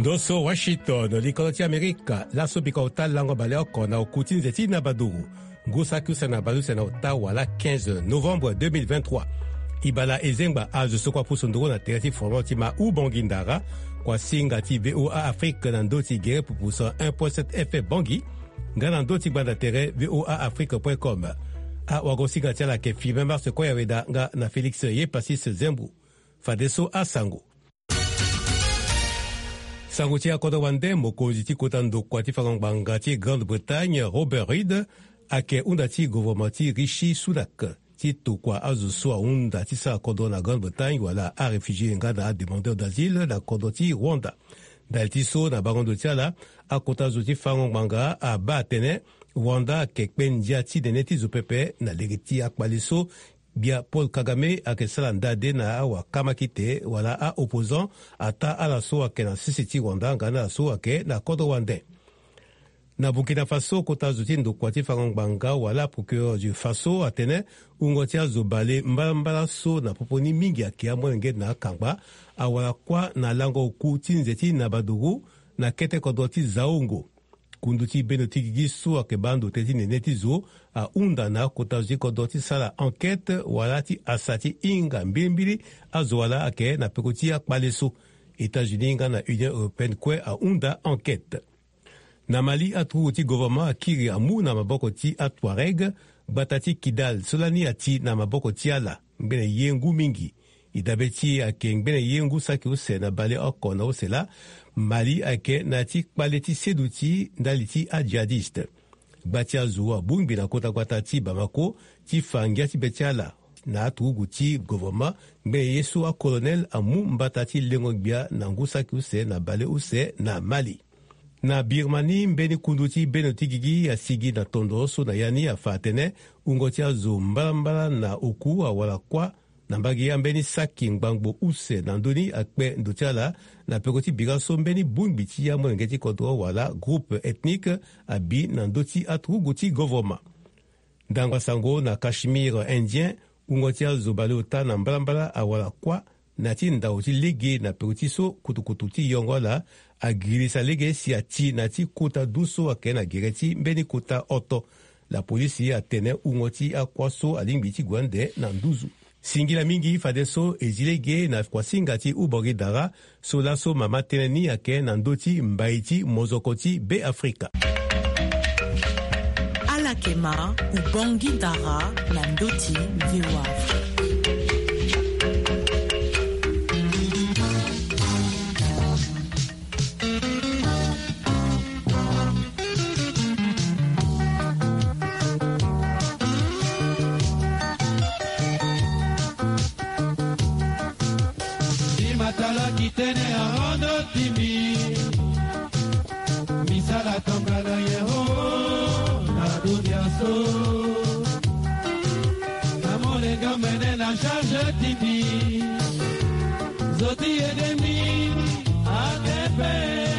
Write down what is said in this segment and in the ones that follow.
Ndoso Washington, likoloti Amerika, laso bikota lango bale oko na okutin zeti na baduru. Ngusa kusa na balu na Ottawa la 15 novembre 2023. Ibala ezengba azo sokwa pusondoro na tereti formati ma ubongindara kwa singa ti VOA Afrique na ndoti gere pupusa 1.7 FM bangi ngana ndoti banda tere voaafrique.com. A wagosinga tiala ke filme mars kwa yaweda nga na Felix ye pasis zembu. Fadeso asango. Sanguti akodo wande mokozi ti kotando kwa ti fangbanga ti Grande-Bretagne Robert Reid ake unda ti gouvernementi Rishi Sunak ti tukwa azu soa unda ti sa akodo na Grande-Bretagne wala a réfugié nga na demandeur d'asile na akodo ti Rwanda. Dal ti so na barondo ti ala akota zu ti fangbanga a ba tene Rwanda ke kpendia ti dene ti zo pepe na lege ti akpali so bia Paul Kagame ake sala ndade na awa kamakite wala a opposant ata ala so ake na sisiti Rwanda ngana la so ake na kodo wande. Na Burkina Faso kota zuti ndokwati fangbanga wala procureur du Faso atene ungoti azo bale mbala so na poponi mingi ake amwenge na kangba awala kwa na lango oku tinzeti na badugu na kete kodoti zaongo. Kunduti benoti gigisu ake bando teti neneti zo a unda na kota zuti kodoti sala enquête wala ti asati inga mbimbili azo wala ake na pekoti akpaleso. États-Unis nga na Union Européenne kwe a unda enquête. Na Mali atu ti gouvernement akiri amu na maboko ti Tuareg batati Kidal solani ati na maboko ti ala mbene yengu mingi. Idabe ti ake mbene yengu saki use na bale oko na usela Mali ake na ti kpale ti sedu ti ndali ti jihadiste. Bati azuwa bungbi na kota kwata ti Bamako ti fangia ti beti ala na atu ti gouvernement mbene yesu a colonel amu mbata ti lengo gbia na ngu saki use na bale use na Mali. Na Birmanie mbeni kunduti benoti gigi ya sigi na tondo so na yani ya fatene ungoti azo mbala na oku awala kwa na mbagi ya mbeni saki ngbangbo use na ndoni akpe ndotiala na pekoti bigaso mbeni bungbiti ya mwengeti kodro wala groupe ethnique abi na ndoti atruguti government. Dangwa sango na Kashmir indien ungoti azo balota na mbala awala kwa na ti ndauti lege na pekoti so kutukutu ti yongola agirisa lege si ati na ti kota duso ake na gereti mbeni kota oto. La polisi atene ungoti akwaso alingbi ti gwande na nduzu. Singila mingi fadeso ezilege na kwasinga ti ubogi dara so laso mama teneni ake na ndoti mbaiti mozokoti be Afrika. Alakema ubongi dara na ndoti VOA Afrika. Tene ahondo timi misala tongana yeho na dunia so amole gamene na charge timi zoti edemi akepe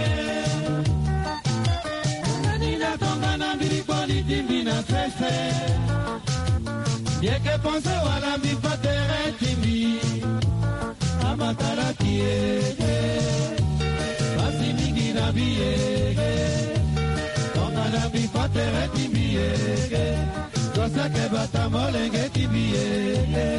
nina tongana biripoli timi na fese yeke pense wala mi patere timi mataraki basi mingi na biege tonga na bifatere tibiege tosake bata molenge tibiege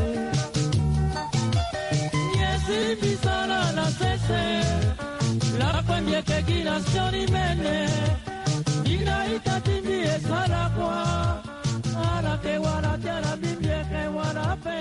yesi bisala na sese la première kegilation imene inaita tibie sala kwa alake wala tiara bibieke wala pe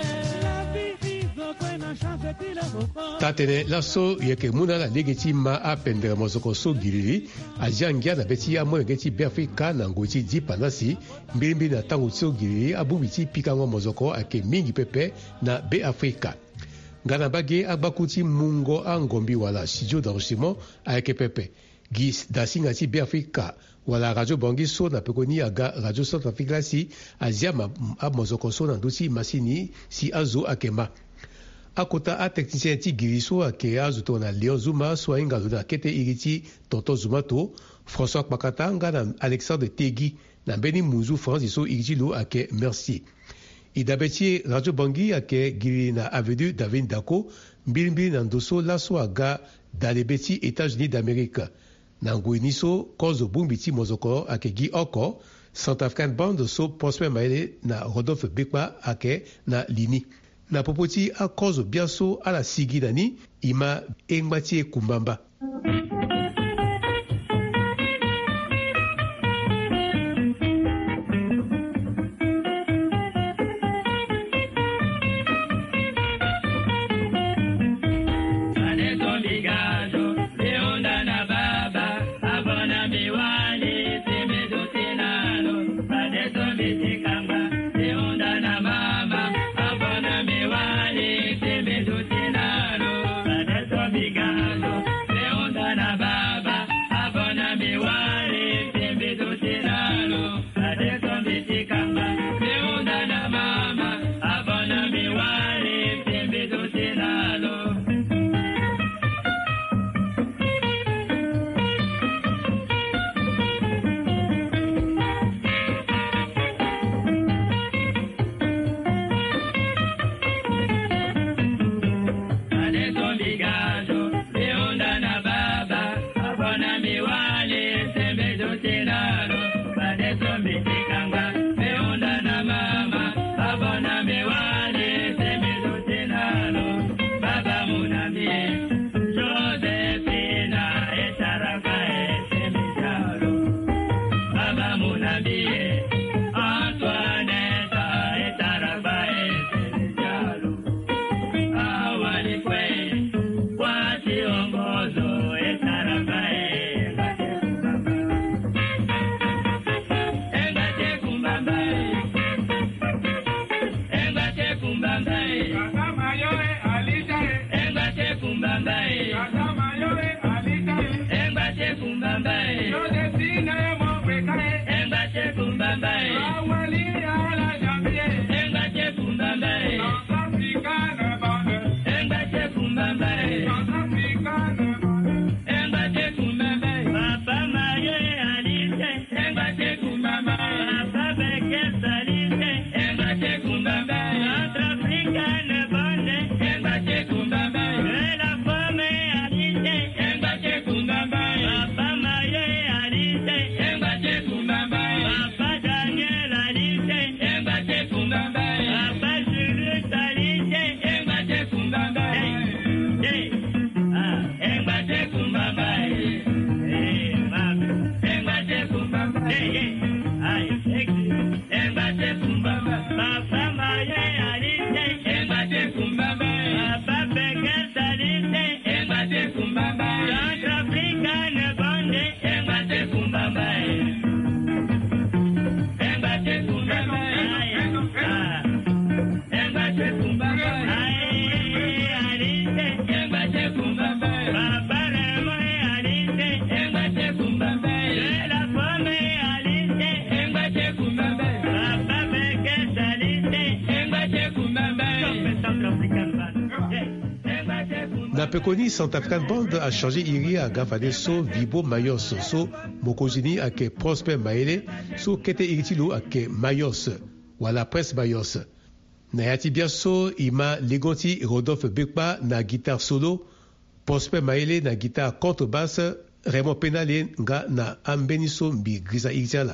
tatene laso yeke muna la legeti ma apendere mozoko so gilili ajangia na beti ya mwenge ti be Afrika na ngoti di panasi mbimbi na tango so gilili abubiti pikango mozoko ake mingi pepe na be Afrika. Ngana bage abakuti mungo angombi wala studio d'enregistrement ake pepe gis dasinga ti be Afrika wala radio bangi so na pekoni aga radio Centre Afrika si azia ma mozoko so na nduti masini si azo akema. Akota a technicien ti giriso ake azuto na Léon Zuma so inga na kete iriti Tonton Zuma to François Kpakata nga na Alexandre Tegui na Beni Muzu France so iriti lo ake merci. Idabeti Radio Bangi ake giri na Avenue David Dako mbili na ndoso laso aga dans les petits États-Unis d'Amérique. Nangouini so cause bumbiti mozoko ake gi oko Centrafrican Band so Prosper Maele na Rodolphe Bekpa ake na lini. Na popoti a cause biaso ala sigi nani ima engbatie kumbamba. Na pekoni Centrafrican Band a changé iri a gafade so Vibo Mayos so mokozini ake Prosper Maele so kete iritilo ake Mayos wala Prince Mayos. Na yati bia so ima legonti Rodolphe Bekpa na guitare solo, Prosper Maele na guitare contrebasse, Raymond Penale nga na ambeniso mbi grisa iritia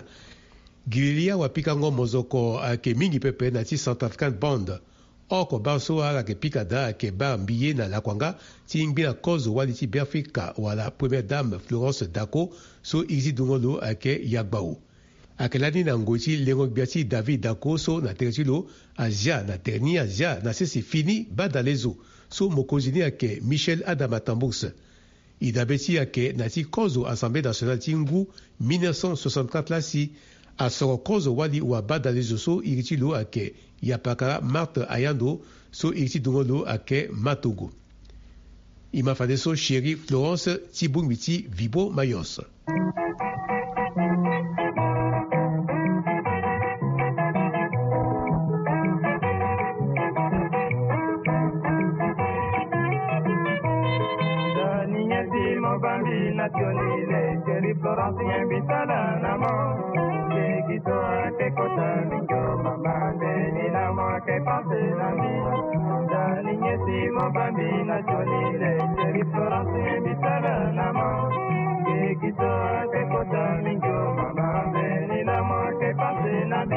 Gililia wapikango mozoko ake mingi pepe na ti Centrafrican Band. Oko baso ala ke pikada ke ba mbiye na lakwanga ti ngbi na cause wali ti Biafrika wala première dame Florence Dako so izi dungolo ake yagbao. Akelani na ngoti lengo biati David Dako so na teretilo Asia na terni Asia na sesi fini badalezo so mokozini ake Michel Adama Tambous. Idabeti ake na ti cause Assemblée nationale tingu 1964 la si a soro cause wali wa badalezo so iritilo ake Yapakara Marthe Ayando so iriti dungolo ake Matogo. Ima fade so chéri Florence Tibungwiti Vibo Mayos. Bambina Jolie, Florence,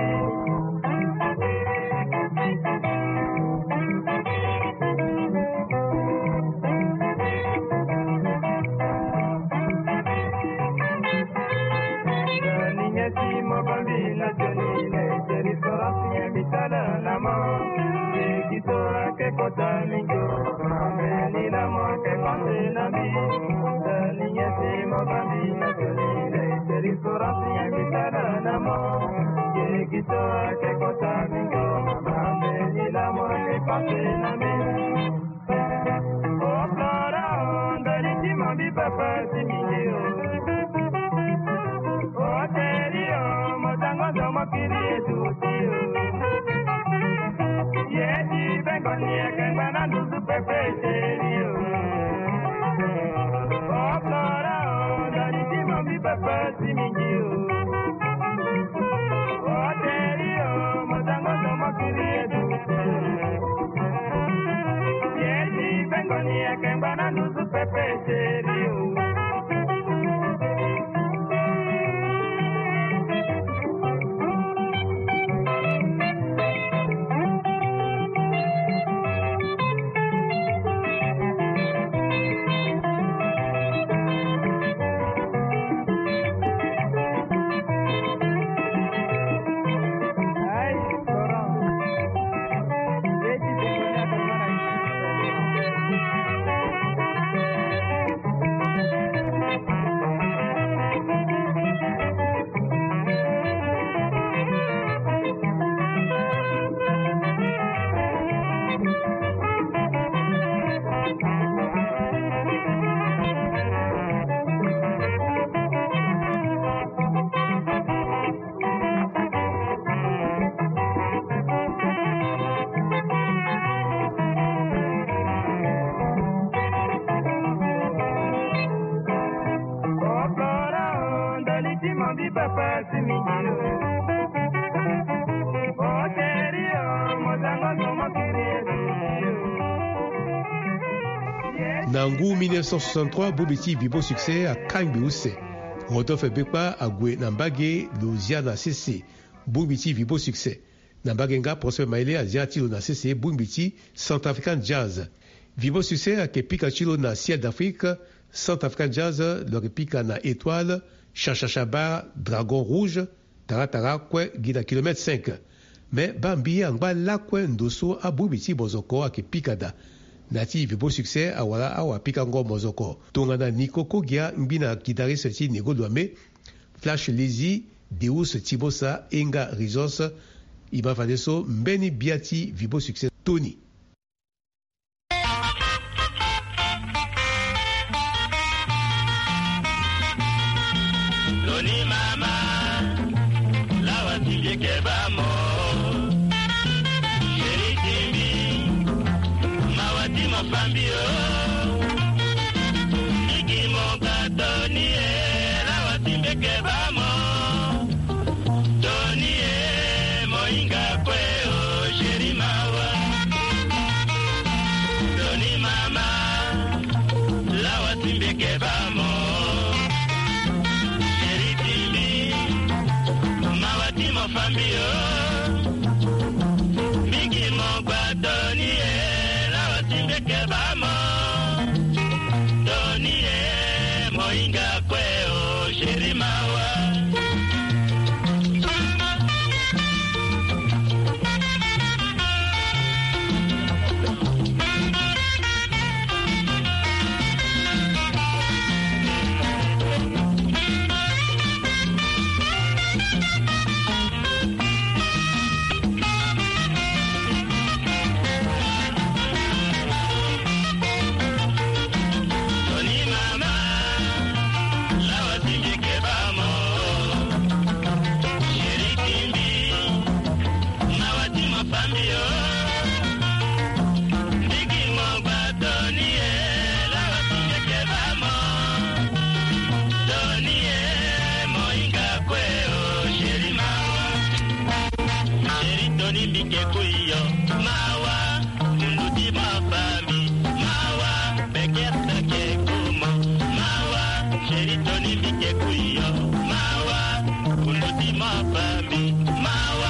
Nangu 1963 Bobeti Vibo Succès à Kangbiuse. Rodolphe Bekpa Agwe Nambage Louisiana CC. Bobeti Vibo Succès. Nambagenga Prosper Maile Aziati na CC Bobeti Centrafrican Jazz. Vibo Succès à Kepikachilo na Ciel d'Afrique. Centrafrican Jazz le repika na Étoile. Chachachaba Dragon Rouge. Taratara Kwe Gida Kilomètre 5. Mais Bambi Angba Lakwe Ndoso a Bobeti Bozoko a Kepikada. Nati Vibo Succès awala awa pikango mozoko. Tongana Nikoko Gia Mbina guitariste ti Nego Douame, Flash Lazy, Deus Tibosa, Enga Rizos, Iba Fadeso, Mbeni Biati Vibo Succès Tony. Tony mama, lawa timbie kebamo. Fambio Nigimo Tony la watimbe kebamo Tony moinga kweo sherimawa Tony mama la watimbe kebamo Sheritimbi mawatimo fambio Nigimo Tony Kebamo Tony moinga kweo sherimawa Mawa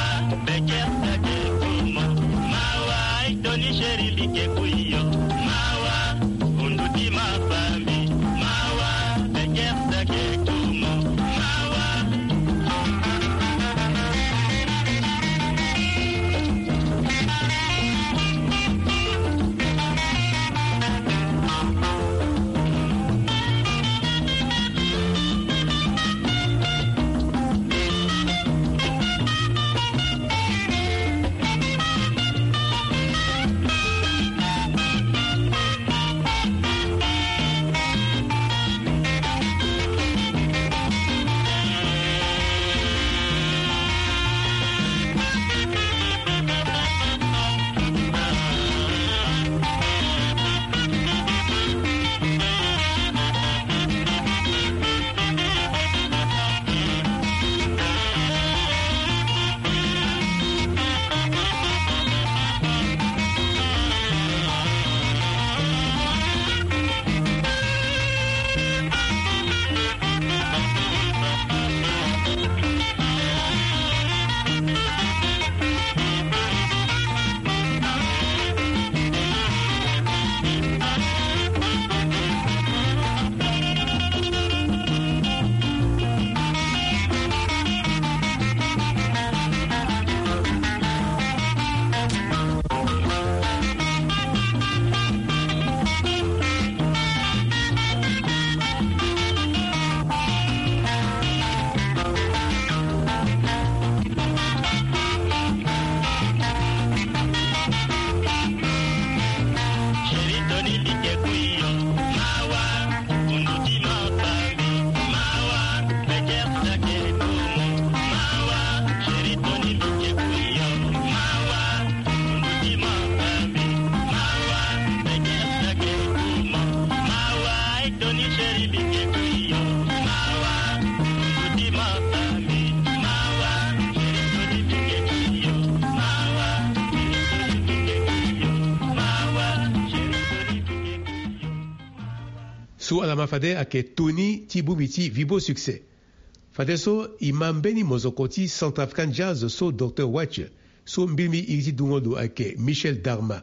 Su alama fade ake Tony Tibubiti vibo succès. Fade so imambeni mozokoti Centrafrican Jazz so Dr. Watch so mbilmi iriti dungodo ake Michel Darma.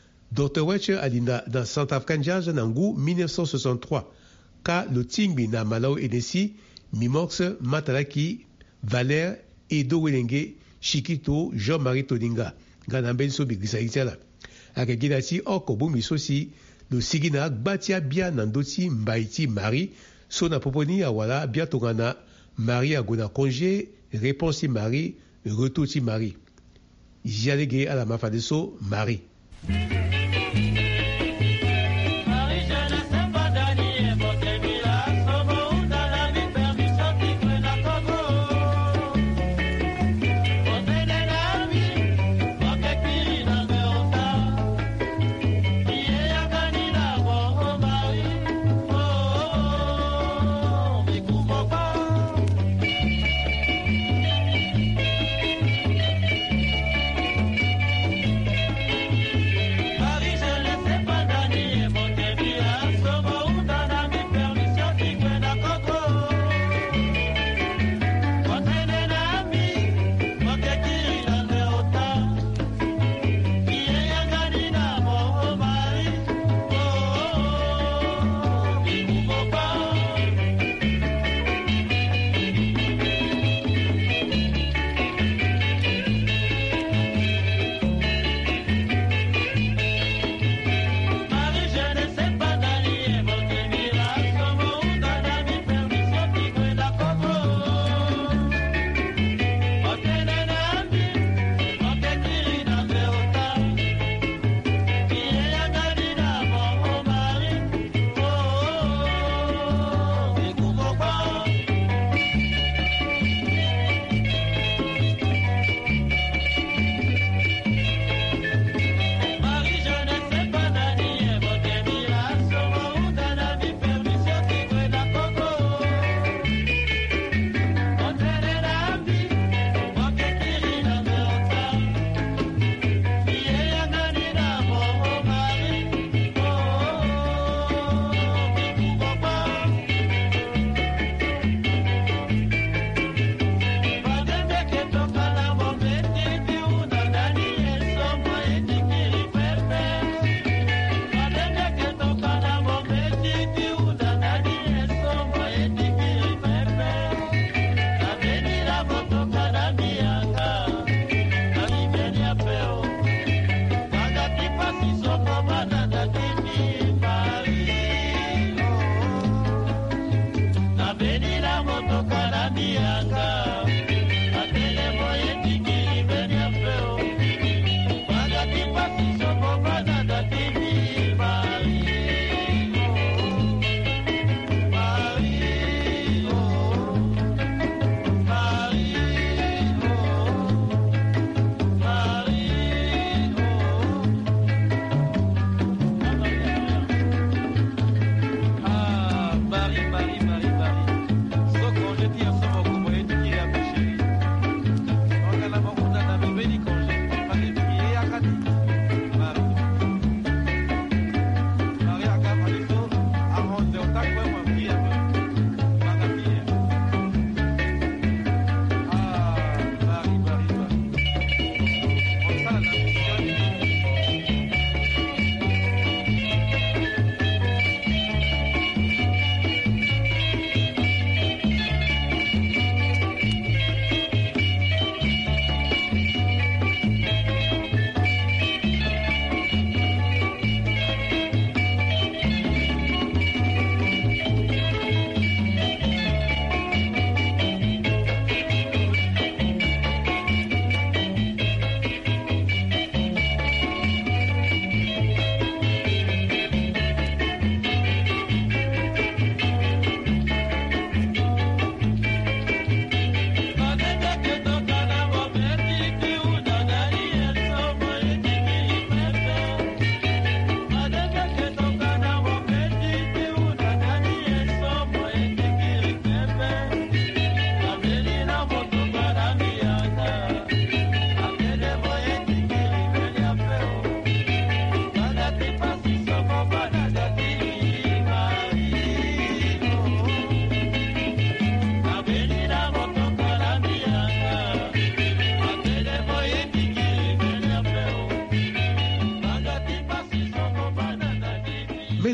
Dr. Watch alinda dans Centrafrican Jazz nangu 1963 ka lo tingbi na Malao Edesi Mimox Matalaki Valère Edo Welenge Chiquito Jean-Marie Toninga ganamben so bigrisa itala ake gidati oko bumi sosi lo sigina batia bia nandoti mbaiti Marie so na poponi awala bia tongana Marie agona congé réponse Marie retour Marie jalege ala mafade so Marie.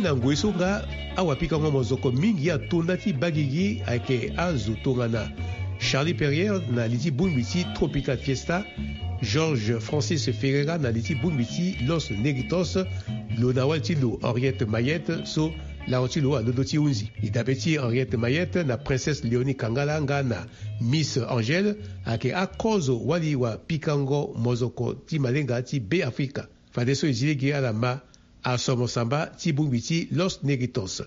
na ngwesunga awapika ngo mozoko mingi ya tondati bagigi ake azutongana Charlie Perrier na liti bumbiti Tropical Fiesta, Georges Francis Ferreira na liti bumbiti Los Negritos, Lona Waltilo Henriette Mayette so la Waltilo Lodoti Unzi. Idabeti Henriette Mayette na Princesse Léonie Kangalanga na Miss Angèle ake akozo wali wa pikango mozoko ti malenga ti be Afrika. Fadeso izilegi alama asomo samba ti bumbiti Los Negritos.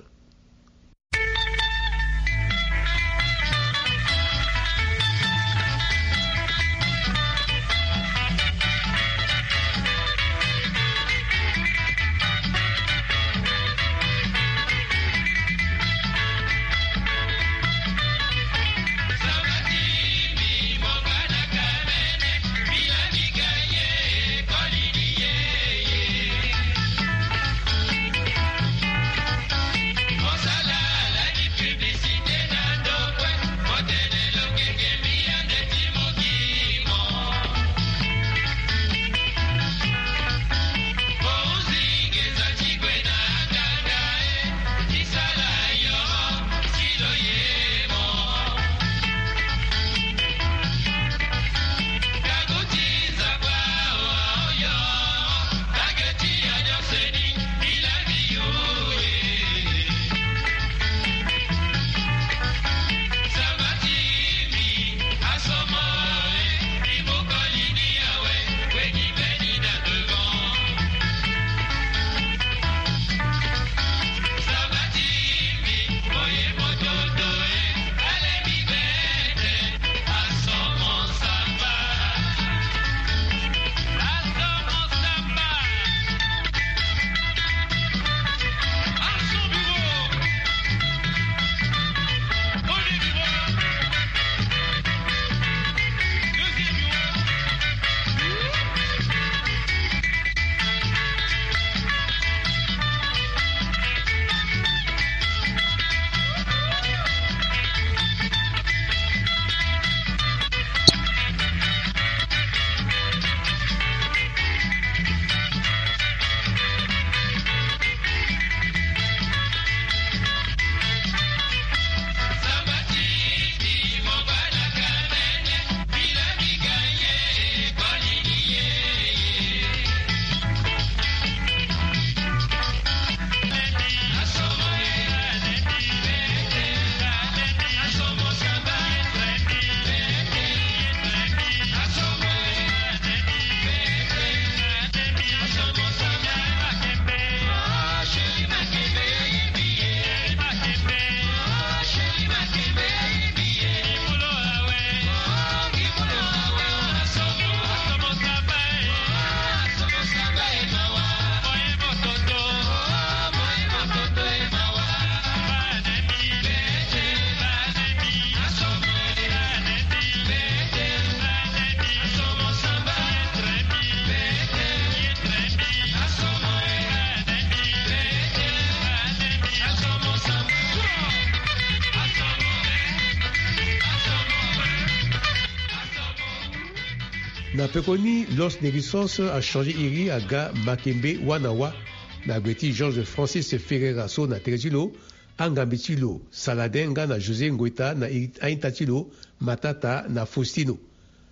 Na pekoni Los Negritos a changé iri aga Makembe Wanawa na gweti Georges Francis Ferreira so na Terezilo Angambitilo Saladenga na José Ngoita na Aintatilo Matata na Faustino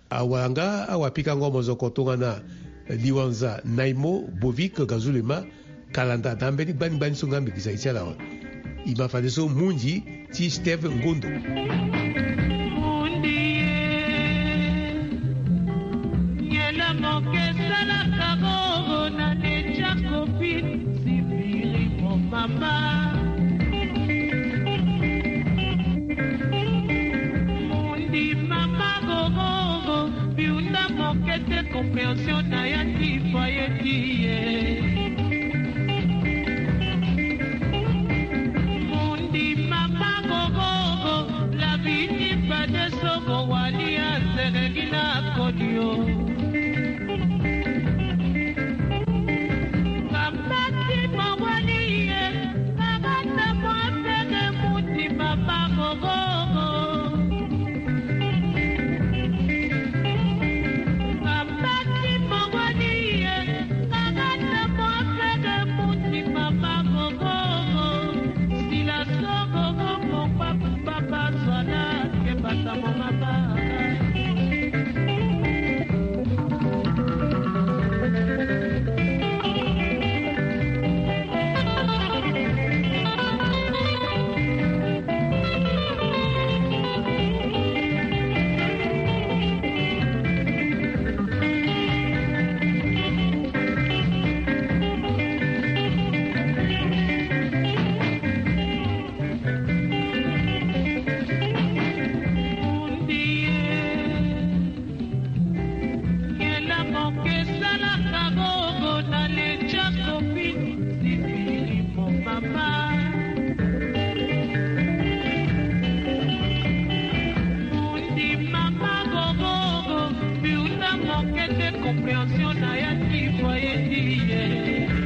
awanga awapika ngombo zokotonga na Liwanza Naimo Bovik Gazulema Kalanda Dambeni Bani Sungambi Kisaichala Imafadeso Munji ti Steve Ngondo Mama Mundi mama gogo Biunda mokete compréhension na ya tifayetie Mundi mama gogo La vini pade soko walia Seregina kodio Mama, Constitution na ya kifo yetiye